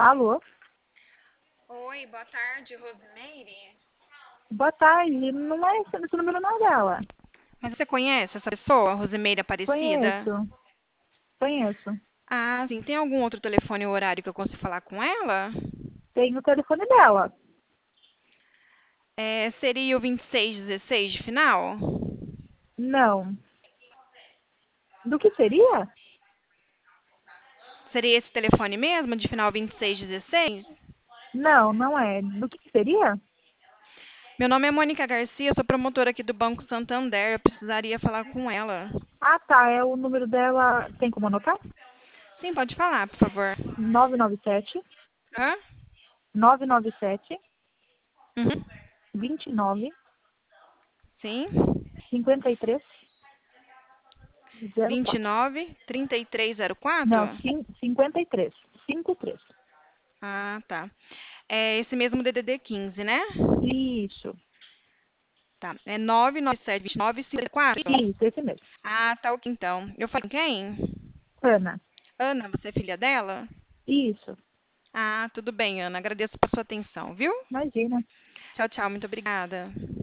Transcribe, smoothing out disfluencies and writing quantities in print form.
Alô? Oi, boa tarde, Rosimeire. Boa tarde. Não é esse número não é dela. Mas você conhece essa pessoa, Rosimeire Aparecida? Conheço. Conheço. Ah, sim. Tem algum outro telefone ou horário que eu consigo falar com ela? Tem o telefone dela. Seria o 2616 de final? Não. Do que seria? Seria esse telefone mesmo, de final 2616? Não, não é. Do que seria? Meu nome é Mônica Garcia, sou promotora aqui do Banco Santander. Eu precisaria falar com ela. Ah, tá. É o número dela. Tem como anotar? Sim, pode falar, por favor. 997 Hã? 997 Uhum. 29 Sim. 53 04. 29 3304? Não, 53. 53. Ah, tá. É esse mesmo DDD 15, né? Isso. Tá. É 9972954? Isso, esse mesmo. Ah, tá ok então. Eu falo com quem? Ana. Ana, você é filha dela? Isso. Ah, tudo bem, Ana. Agradeço por sua atenção, viu? Imagina. Tchau, tchau. Muito obrigada.